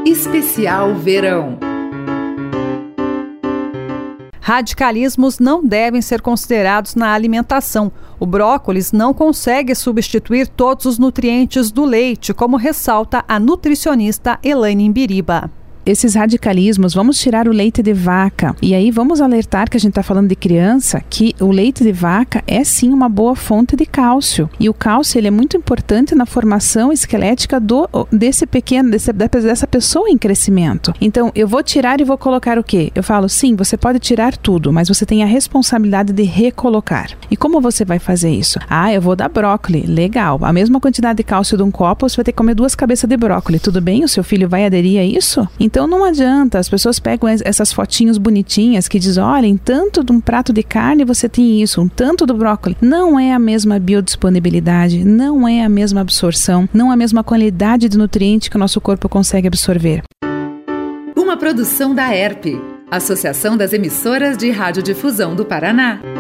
Especial Verão. Radicalismos não devem ser considerados na alimentação. O brócolis não consegue substituir todos os nutrientes do leite, como ressalta a nutricionista Elaine Imbiriba. Esses radicalismos, vamos tirar o leite de vaca. E aí vamos alertar que a gente está falando de criança, que o leite de vaca é sim uma boa fonte de cálcio. E o cálcio ele é muito importante na formação esquelética dessa pessoa em crescimento. Então, eu vou tirar e vou colocar o quê? Eu falo, sim, você pode tirar tudo, mas você tem a responsabilidade de recolocar. E como você vai fazer isso? Eu vou dar brócolis. Legal. A mesma quantidade de cálcio de um copo, você vai ter que comer 2 cabeças de brócolis. Tudo bem? O seu filho vai aderir a isso? Então não adianta, as pessoas pegam essas fotinhos bonitinhas que dizem, olha, em tanto de um prato de carne você tem isso, um tanto do brócolis. Não é a mesma biodisponibilidade, não é a mesma absorção, não é a mesma qualidade de nutriente que o nosso corpo consegue absorver. Uma produção da ERP, Associação das Emissoras de Radiodifusão do Paraná.